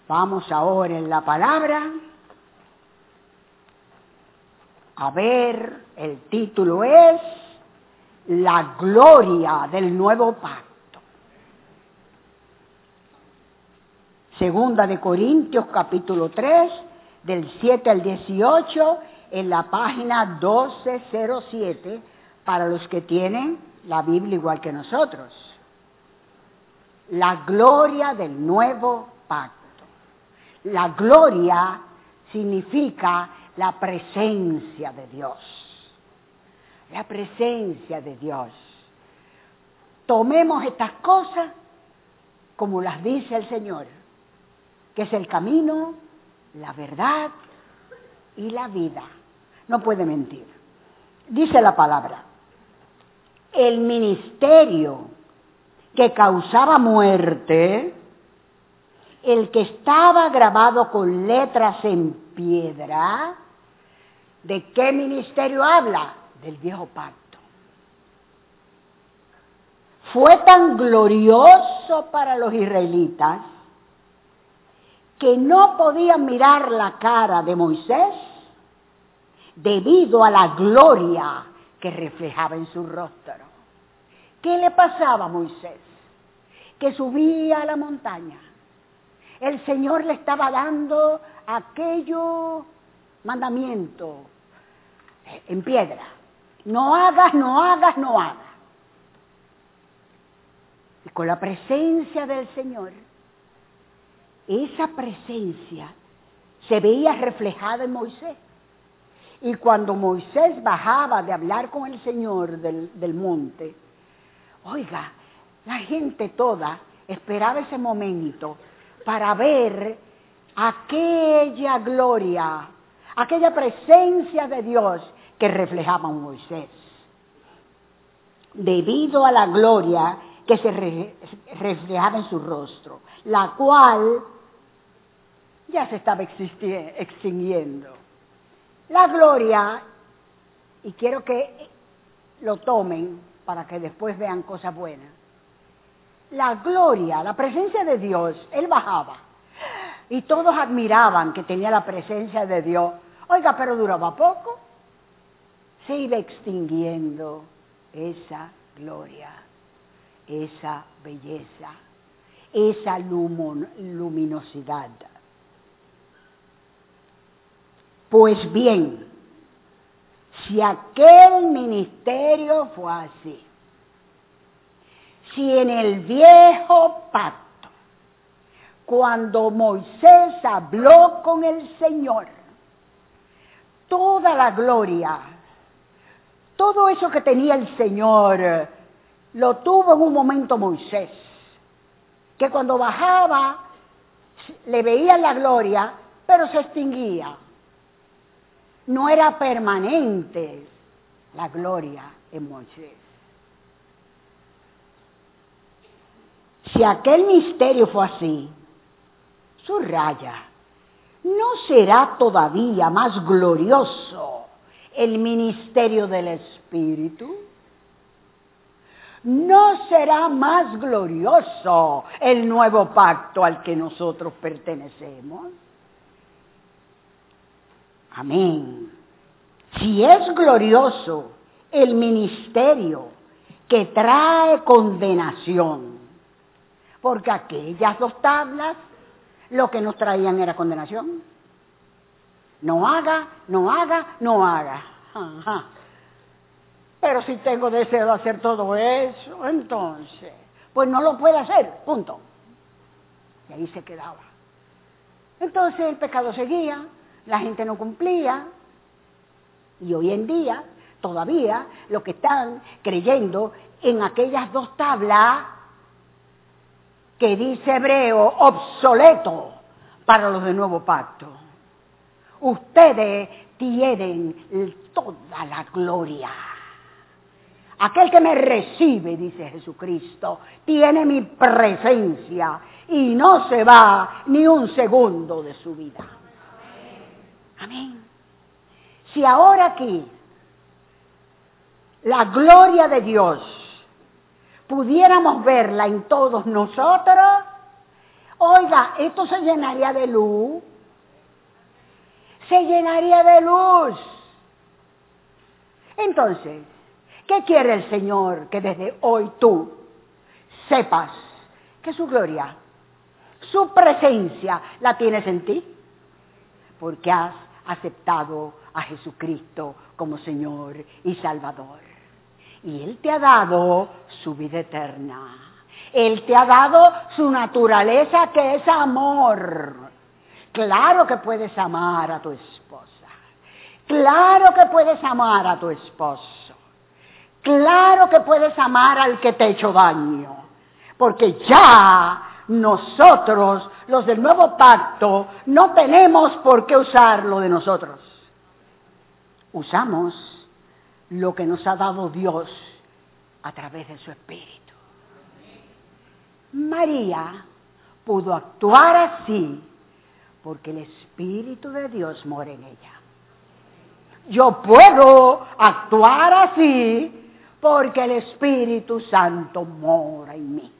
Vamos ahora en la palabra. A ver, el título es La gloria del nuevo pacto. Segunda de Corintios capítulo 3, del 7 al 18, en la página 1207, para los que tienen la Biblia igual que nosotros. La gloria del nuevo pacto. La gloria significa la presencia de Dios. La presencia de Dios. Tomemos estas cosas como las dice el Señor, que es el camino, la verdad y la vida. No puede mentir. Dice la palabra, el ministerio que causaba muerte, el que estaba grabado con letras en piedra, ¿de qué ministerio habla? Del viejo pacto. Fue tan glorioso para los israelitas que no podían mirar la cara de Moisés debido a la gloria que reflejaba en su rostro. ¿Qué le pasaba a Moisés? Que subía a la montaña. El Señor le estaba dando aquello mandamiento en piedra. No hagas, no hagas, no hagas. Y con la presencia del Señor, esa presencia se veía reflejada en Moisés. Y cuando Moisés bajaba de hablar con el Señor del monte, oiga, la gente toda esperaba ese momento para ver aquella gloria, aquella presencia de Dios que reflejaba a Moisés. Debido a la gloria que se reflejaba en su rostro, la cual ya se estaba extinguiendo. La gloria, y quiero que lo tomen para que después vean cosas buenas. La gloria, la presencia de Dios, Él bajaba. Y todos admiraban que tenía la presencia de Dios. Oiga, pero duraba poco. Se iba extinguiendo esa gloria, esa belleza, esa luminosidad. Pues bien, si aquel ministerio fue así, si en el viejo pacto, cuando Moisés habló con el Señor, toda la gloria, todo eso que tenía el Señor, lo tuvo en un momento Moisés, que cuando bajaba le veía la gloria, pero se extinguía. No era permanente la gloria en Moisés. Si aquel misterio fue así, subraya, ¿no será todavía más glorioso el ministerio del Espíritu? ¿No será más glorioso el nuevo pacto al que nosotros pertenecemos? Amén. Si es glorioso el ministerio que trae condenación, porque aquellas dos tablas lo que nos traían era condenación. No haga, no haga, no haga. Ajá. Pero si tengo deseo de hacer todo eso, entonces, pues no lo puede hacer, punto. Y ahí se quedaba. Entonces el pecado seguía, la gente no cumplía, y hoy en día, todavía, los que están creyendo en aquellas dos tablas, que dice Hebreo, obsoleto para los del nuevo pacto. Ustedes tienen toda la gloria. Aquel que me recibe, dice Jesucristo, tiene mi presencia y no se va ni un segundo de su vida. Amén. Si ahora aquí la gloria de Dios pudiéramos verla en todos nosotros, Oiga, esto se llenaría de luz. Se llenaría de luz. Entonces, ¿qué quiere el Señor? Que desde hoy tú sepas que su gloria, su presencia la tienes en ti, porque has aceptado a Jesucristo como Señor y Salvador. Y Él te ha dado su vida eterna. Él te ha dado su naturaleza, que es amor. Claro que puedes amar a tu esposa. Claro que puedes amar a tu esposo. Claro que puedes amar al que te ha hecho daño. Porque ya nosotros, los del nuevo pacto, no tenemos por qué usarlo de nosotros. Usamos lo que nos ha dado Dios a través de su Espíritu. María pudo actuar así porque el Espíritu de Dios mora en ella. Yo puedo actuar así porque el Espíritu Santo mora en mí.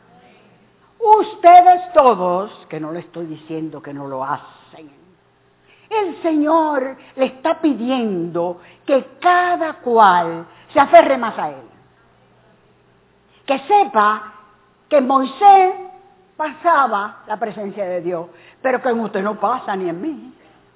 Ustedes todos, que no le estoy diciendo que no lo hacen, el Señor le está pidiendo que cada cual se aferre más a Él. Que sepa que Moisés pasaba la presencia de Dios, pero que en usted no pasa ni en mí.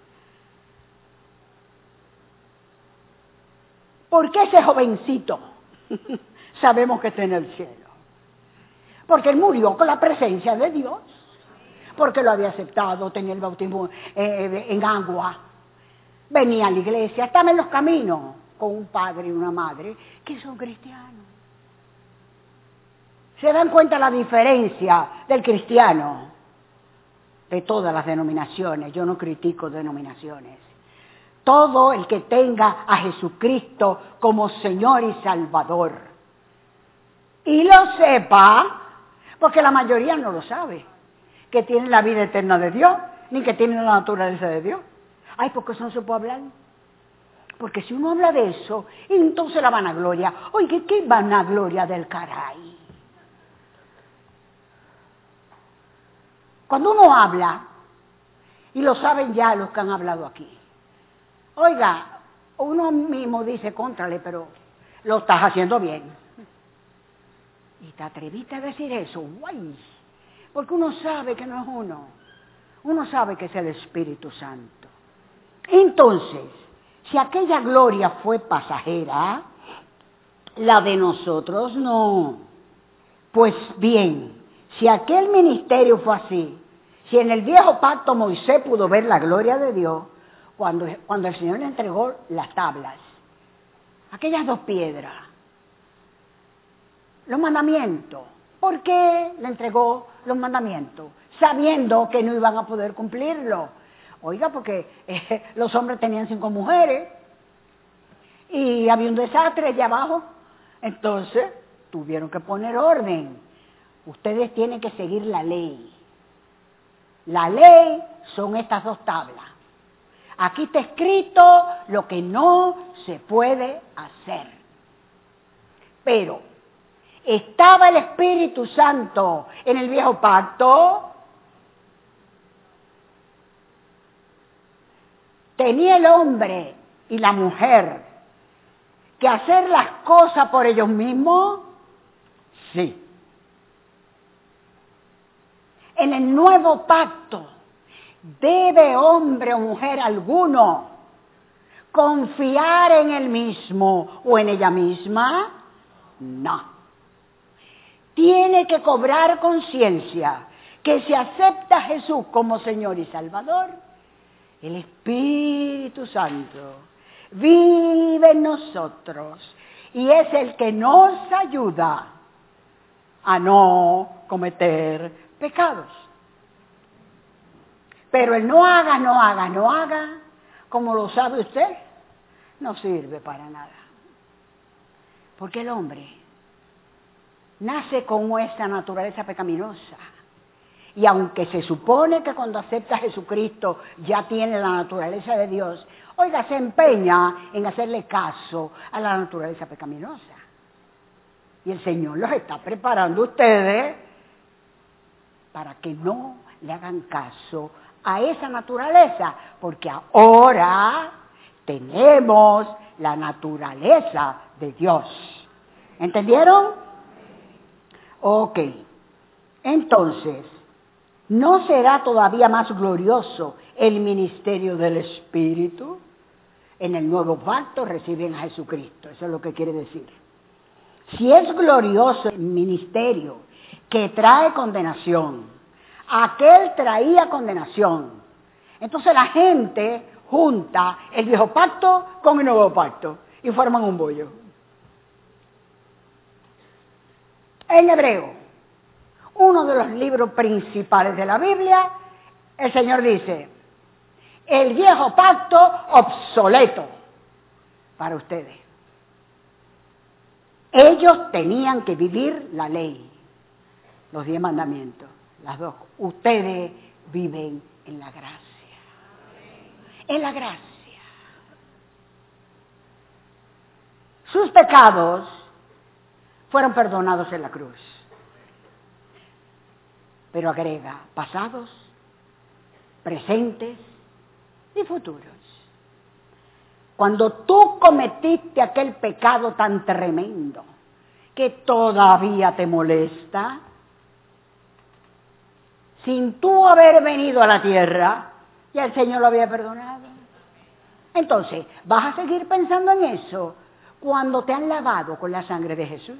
¿Por qué ese jovencito sabemos que está en el cielo? Porque él murió con la presencia de Dios. Porque lo había aceptado, tenía el bautismo en agua. Venía a la iglesia, estaba en los caminos con un padre y una madre que son cristianos. ¿Se dan cuenta la diferencia del cristiano? De todas las denominaciones, yo no critico denominaciones. Todo el que tenga a Jesucristo como Señor y Salvador. Y lo sepa, porque la mayoría no lo sabe, que tiene la vida eterna de Dios, ni que tiene la naturaleza de Dios. Ay, ¿por qué eso no se puede hablar? Porque si uno habla de eso, entonces la vanagloria. Oye, ¿qué vanagloria del caray? Cuando uno habla, y lo saben ya los que han hablado aquí, oiga, uno mismo dice, cóntrale, pero lo estás haciendo bien. Y te atreviste a decir eso, guay, porque uno sabe que no es uno sabe que es el Espíritu Santo. Entonces, si aquella gloria fue pasajera, la de nosotros no. Pues bien, si aquel ministerio fue así, si en el viejo pacto Moisés pudo ver la gloria de Dios, cuando el Señor le entregó las tablas, aquellas 2 piedras, los mandamientos, ¿por qué le entregó los mandamientos? Sabiendo que no iban a poder cumplirlo. Oiga, porque los hombres tenían 5 mujeres y había un desastre allá abajo, entonces tuvieron que poner orden. Ustedes tienen que seguir la ley. La ley son estas 2 tablas. Aquí está escrito lo que no se puede hacer. Pero, ¿estaba el Espíritu Santo en el viejo pacto? ¿Tenía el hombre y la mujer que hacer las cosas por ellos mismos? Sí. En el nuevo pacto, ¿debe hombre o mujer alguno confiar en él mismo o en ella misma? No. Tiene que cobrar conciencia que si acepta a Jesús como Señor y Salvador, el Espíritu Santo vive en nosotros y es el que nos ayuda a no cometer pecados. Pero el no haga, como lo sabe usted, no sirve para nada. Porque el hombre nace con esa naturaleza pecaminosa. Y aunque se supone que cuando acepta a Jesucristo ya tiene la naturaleza de Dios, oiga, se empeña en hacerle caso a la naturaleza pecaminosa. Y el Señor los está preparando a ustedes para que no le hagan caso a esa naturaleza, porque ahora tenemos la naturaleza de Dios. ¿Entendieron? Ok. Entonces, ¿no será todavía más glorioso el ministerio del Espíritu? En el nuevo pacto reciben a Jesucristo. Eso es lo que quiere decir. Si es glorioso el ministerio que trae condenación, aquel traía condenación. Entonces la gente junta el viejo pacto con el nuevo pacto y forman un bollo. En Hebreo, uno de los libros principales de la Biblia, el Señor dice, el viejo pacto obsoleto para ustedes. Ellos tenían que vivir la ley, los 10 mandamientos, las dos. Ustedes viven en la gracia. En la gracia. Sus pecados fueron perdonados en la cruz. Pero agrega pasados, presentes y futuros. Cuando tú cometiste aquel pecado tan tremendo que todavía te molesta, sin tú haber venido a la tierra, ya el Señor lo había perdonado. Entonces, ¿vas a seguir pensando en eso cuando te han lavado con la sangre de Jesús?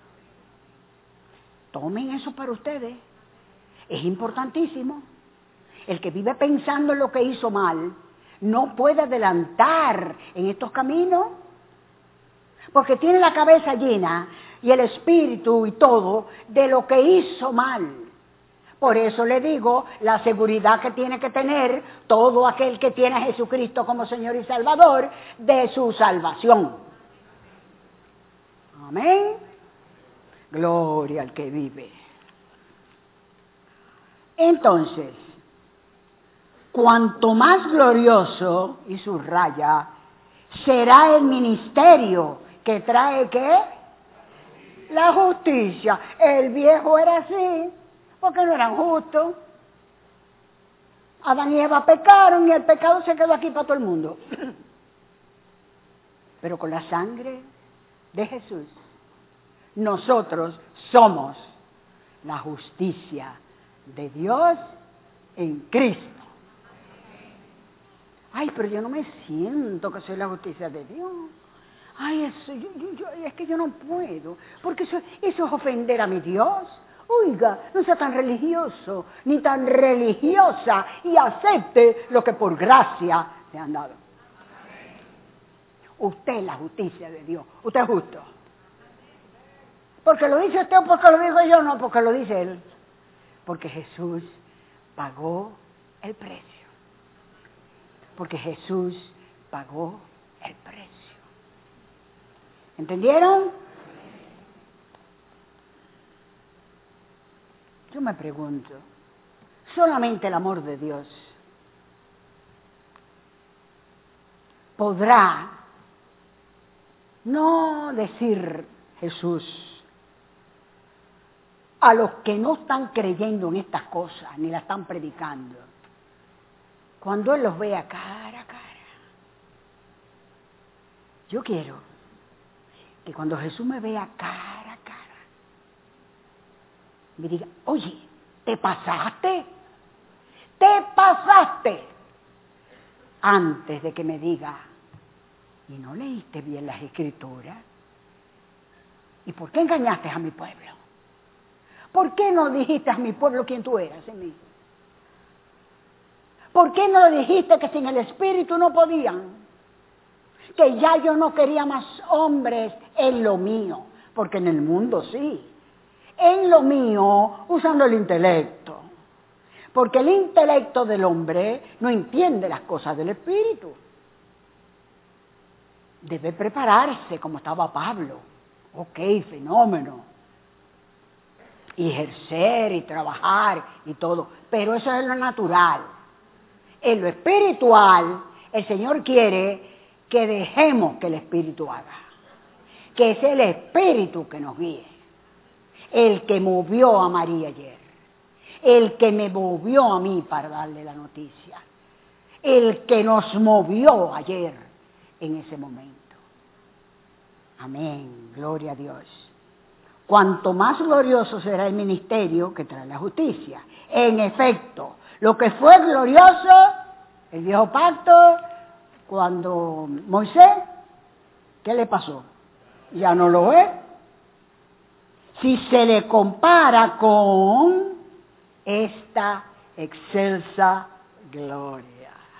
Tomen eso para ustedes. Es importantísimo. El que vive pensando en lo que hizo mal no puede adelantar en estos caminos porque tiene la cabeza llena y el espíritu y todo de lo que hizo mal. Por eso le digo la seguridad que tiene que tener todo aquel que tiene a Jesucristo como Señor y Salvador de su salvación. Amén. Gloria al que vive. Entonces, cuanto más glorioso, y subraya, será el ministerio que trae ¿qué? La justicia. El viejo era así, porque no eran justos. Adán y Eva pecaron y el pecado se quedó aquí para todo el mundo. Pero con la sangre de Jesús, nosotros somos la justicia de Dios en Cristo. Ay, pero yo no me siento que soy la justicia de Dios. Ay, eso, es que yo no puedo, porque eso es ofender a mi Dios. Oiga, no sea tan religioso, ni tan religiosa, y acepte lo que por gracia le han dado. Usted es la justicia de Dios, usted es justo. Porque lo dice usted o porque lo digo yo, no, porque lo dice Él. Porque Jesús pagó el precio. Porque Jesús pagó el precio. ¿Entendieron? Yo me pregunto, solamente el amor de Dios podrá no decir Jesús a los que no están creyendo en estas cosas, ni las están predicando, cuando Él los vea cara a cara. Yo quiero que cuando Jesús me vea cara a cara, me diga, oye, ¿te pasaste? Antes de que me diga, ¿y no leíste bien las Escrituras? ¿Y por qué engañaste a mi pueblo? ¿Por qué no dijiste a mi pueblo quién tú eras en mí? ¿Por qué no le dijiste que sin el Espíritu no podían? Que ya yo no quería más hombres en lo mío, porque en el mundo sí. En lo mío, usando el intelecto. Porque el intelecto del hombre no entiende las cosas del Espíritu. Debe prepararse como estaba Pablo. Ok, fenómeno. Y ejercer y trabajar y todo. Pero eso es lo natural. En lo espiritual, el Señor quiere que dejemos que el Espíritu haga. Que es el Espíritu que nos guíe. El que movió a María ayer. el que me movió a mí para darle la noticia, el que nos movió ayer en ese momento. Amén, gloria a Dios. Cuanto más glorioso será el ministerio que trae la justicia. En efecto, lo que fue glorioso, el viejo pacto, cuando Moisés, ¿qué le pasó? Ya no lo es. Si se le compara con esta excelsa gloria.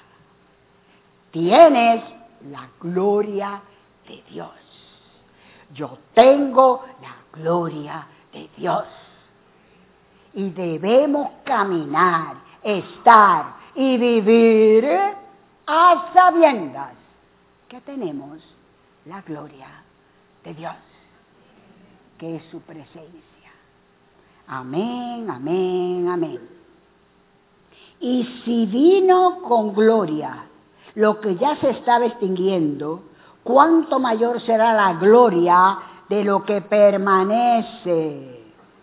Tienes la gloria de Dios. Yo tengo la gloria de Dios. Y debemos caminar, estar y vivir a sabiendas que tenemos la gloria de Dios, que es su presencia. Amén, amén, amén. Y si vino con gloria lo que ya se estaba extinguiendo, cuánto mayor será la gloria de lo que permanece.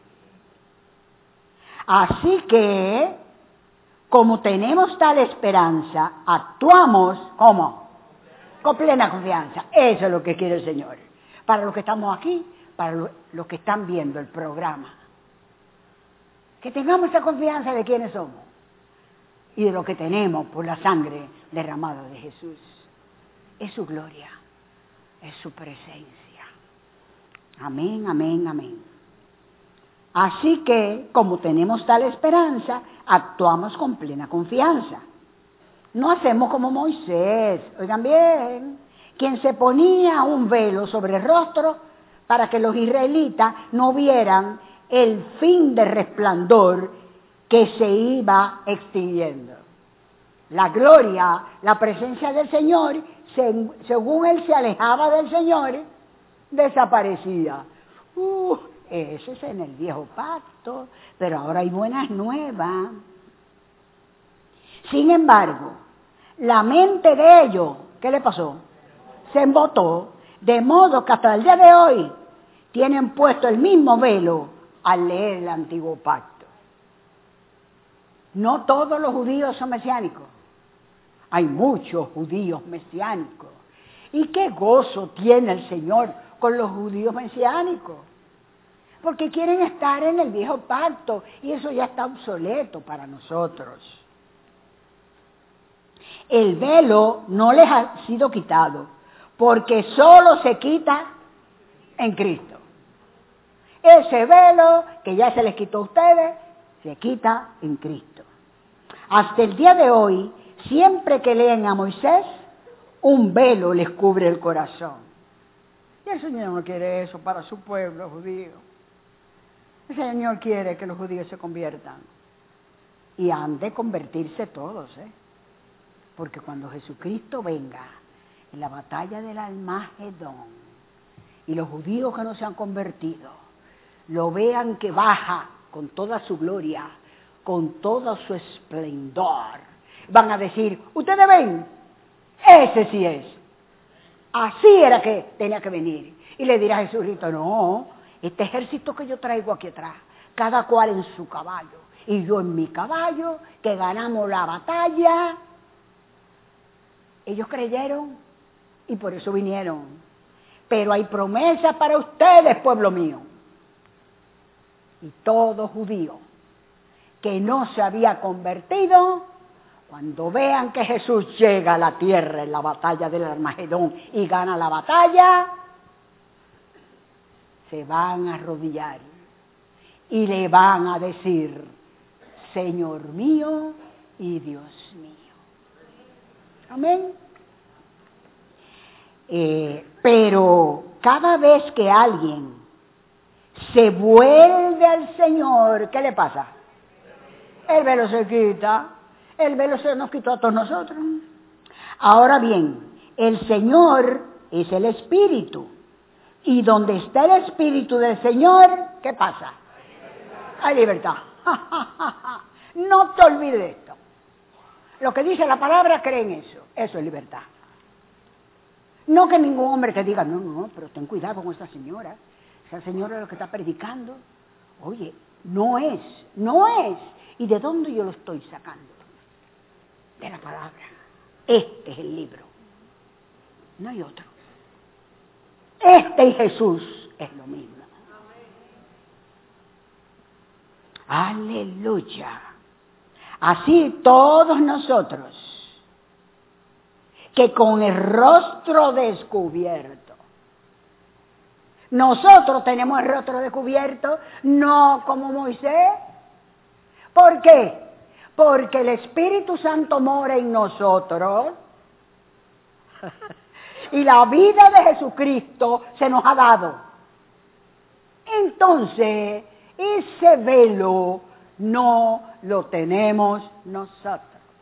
Así que, como tenemos tal esperanza, actuamos, ¿cómo? Con plena confianza. Eso es lo que quiere el Señor. Para los que estamos aquí, para los que están viendo el programa. Que tengamos esa confianza de quiénes somos y de lo que tenemos por la sangre derramada de Jesús. Es su gloria, es su presencia. Amén, amén, amén. Así que, como tenemos tal esperanza, actuamos con plena confianza. No hacemos como Moisés, oigan bien, quien se ponía un velo sobre el rostro para que los israelitas no vieran el fin de resplandor que se iba extinguiendo. La gloria, la presencia del Señor, según él se alejaba del Señor, desaparecía. Eso es en el viejo pacto, pero ahora hay buenas nuevas. Sin embargo, la mente de ellos, ¿qué le pasó? Se embotó, de modo que hasta el día de hoy tienen puesto el mismo velo al leer el antiguo pacto. No todos los judíos son mesiánicos. Hay muchos judíos mesiánicos. ¿Y qué gozo tiene el Señor con los judíos mesiánicos? Porque quieren estar en el viejo pacto y eso ya está obsoleto para nosotros. El velo no les ha sido quitado, porque solo se quita en Cristo. Ese velo que ya se les quitó a ustedes, se quita en Cristo. Hasta el día de hoy, siempre que leen a Moisés, un velo les cubre el corazón. Y el Señor no quiere eso para su pueblo judío. El Señor quiere que los judíos se conviertan. Y han de convertirse todos, Porque cuando Jesucristo venga en la batalla del Armagedón y los judíos que no se han convertido lo vean que baja con toda su gloria, con todo su esplendor, van a decir, ustedes ven, ese sí es. Así era que tenía que venir. Y le dirá a Jesucristo, no, este ejército que yo traigo aquí atrás, cada cual en su caballo, y yo en mi caballo, que ganamos la batalla. Ellos creyeron y por eso vinieron. Pero hay promesa para ustedes, pueblo mío. Y todo judío que no se había convertido, cuando vean que Jesús llega a la tierra en la batalla del Armagedón y gana la batalla, se van a arrodillar y le van a decir, Señor mío y Dios mío. Amén. Pero cada vez que alguien se vuelve al Señor, ¿qué le pasa? El velo se quita. El velo se nos quitó a todos nosotros. Ahora bien, el Señor es el Espíritu. Y donde está el Espíritu del Señor, ¿qué pasa? Hay libertad. No te olvides de esto. Lo que dice la palabra, cree en eso. Eso es libertad. No que ningún hombre te diga, no, pero ten cuidado con esta señora. Esa señora es lo que está predicando. Oye, no es. ¿Y de dónde yo lo estoy sacando? De la palabra. Este es el libro. No hay otro. Este y Jesús es lo mismo. Aleluya. Así todos nosotros, que con el rostro descubierto, nosotros tenemos el rostro descubierto, no como Moisés. ¿Por qué? Porque el Espíritu Santo mora en nosotros y la vida de Jesucristo se nos ha dado. Entonces, ese velo no lo tenemos nosotros.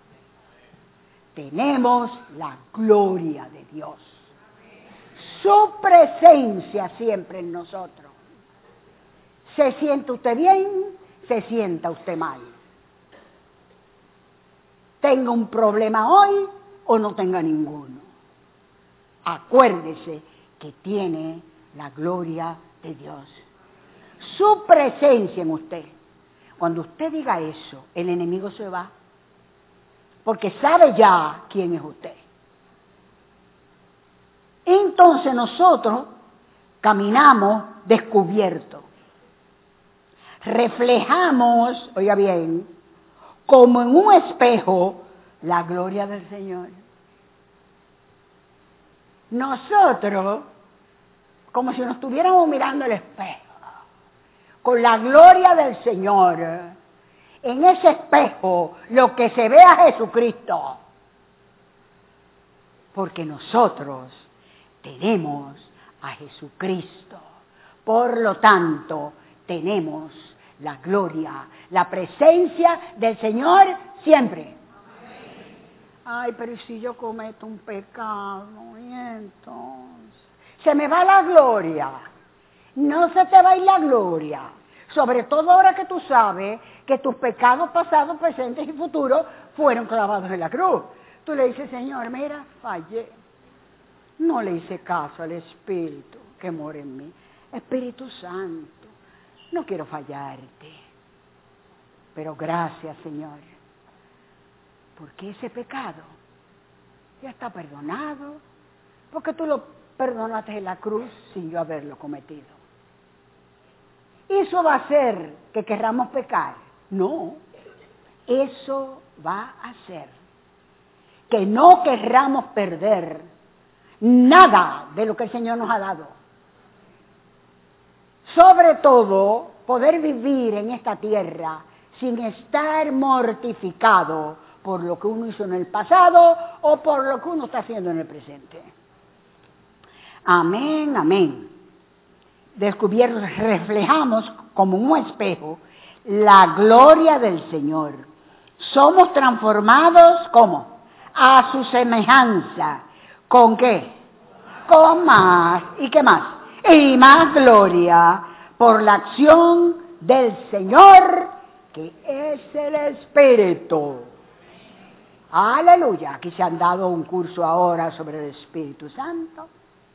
Tenemos la gloria de Dios. Su presencia siempre en nosotros. ¿Se siente usted bien? ¿Se sienta usted mal? ¿Tenga un problema hoy o no tenga ninguno? Acuérdese que tiene la gloria de Dios. Su presencia en usted. Cuando usted diga eso, el enemigo se va. Porque sabe ya quién es usted. Entonces nosotros caminamos descubiertos. Reflejamos, oiga bien, como en un espejo, la gloria del Señor. Nosotros, como si nos estuviéramos mirando el espejo, con la gloria del Señor, en ese espejo, lo que se ve a Jesucristo. Porque nosotros tenemos a Jesucristo. Por lo tanto, tenemos la gloria, la presencia del Señor siempre. Ay, pero si yo cometo un pecado, y entonces se me va la gloria. No se te va a ir la gloria. Sobre todo ahora que tú sabes que tus pecados pasados, presentes y futuros fueron clavados en la cruz. Tú le dices, Señor, mira, fallé. No le hice caso al Espíritu que mora en mí. Espíritu Santo, no quiero fallarte. Pero gracias, Señor, porque ese pecado ya está perdonado, porque tú lo perdonaste en la cruz sin yo haberlo cometido. ¿Eso va a hacer que querramos pecar? No, eso va a hacer que no querramos perder nada de lo que el Señor nos ha dado. Sobre todo, poder vivir en esta tierra sin estar mortificado por lo que uno hizo en el pasado o por lo que uno está haciendo en el presente. Amén, amén. Descubiertos, reflejamos como un espejo la gloria del Señor. Somos transformados, ¿cómo? A su semejanza. ¿Con qué? Con más. ¿Y qué más? Y más gloria por la acción del Señor, que es el Espíritu. Aleluya. Aquí se han dado un curso ahora sobre el Espíritu Santo.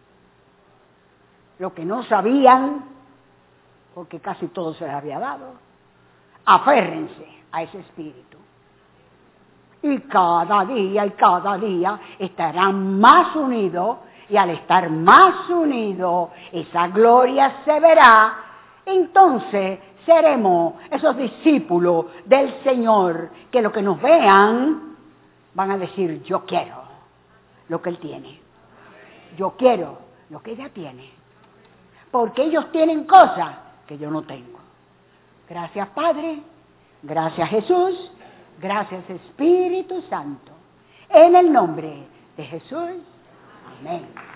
Lo que no sabían, porque casi todo se les había dado, aférrense a ese Espíritu. Y cada día estarán más unidos, y al estar más unidos, esa gloria se verá. Entonces seremos esos discípulos del Señor, que lo que nos vean van a decir, yo quiero lo que Él tiene. Yo quiero lo que ella tiene. Porque ellos tienen cosas que yo no tengo. Gracias, Padre. Gracias, Jesús. Gracias, Espíritu Santo. En el nombre de Jesús. Amén.